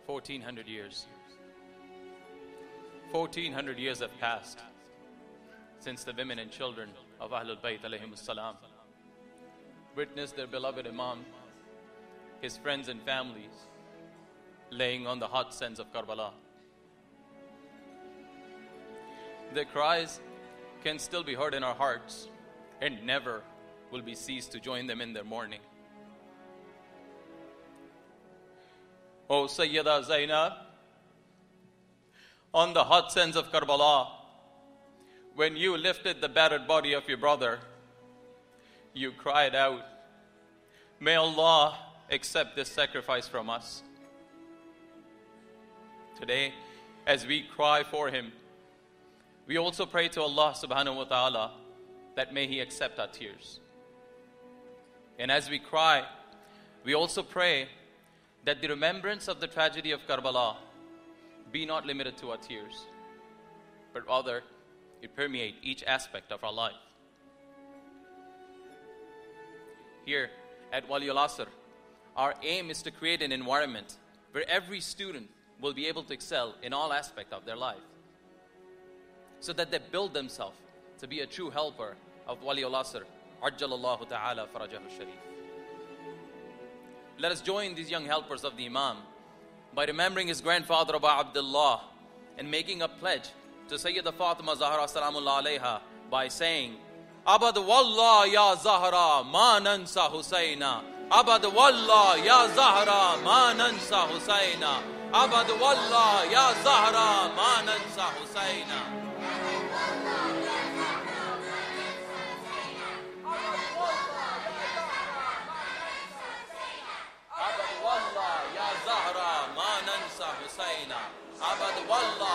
1400 years. 1400 years have passed since the women and children of Ahlul Bayt alayhimus salam witnessed their beloved Imam, his friends and families, laying on the hot sands of Karbala. Their cries can still be heard in our hearts and never will be ceased to join them in their mourning. O Sayyida Zainab, on the hot sands of Karbala, when you lifted the battered body of your brother, you cried out, "May Allah accept this sacrifice from us." Today, as we cry for him, we also pray to Allah subhanahu wa ta'ala that may He accept our tears. And as we cry, we also pray that the remembrance of the tragedy of Karbala be not limited to our tears, but rather it permeate each aspect of our life. Here at Wali Al-Asr, our aim is to create an environment where every student will be able to excel in all aspects of their life, so that they build themselves to be a true helper of Wali Al-Asr, Ajjalallahu ta'ala farajahu sharif. Let us join these young helpers of the Imam by remembering his grandfather Abu Abdullah and making a pledge to Sayyida Fatima Zahra salamullah alayha by saying, "Abad wallah ya Zahra ma nansa Husayna, Abad wallah ya Zahra ma nansa Husayna, Abad wallah ya Zahra ma nansa Husayna." Abad wallah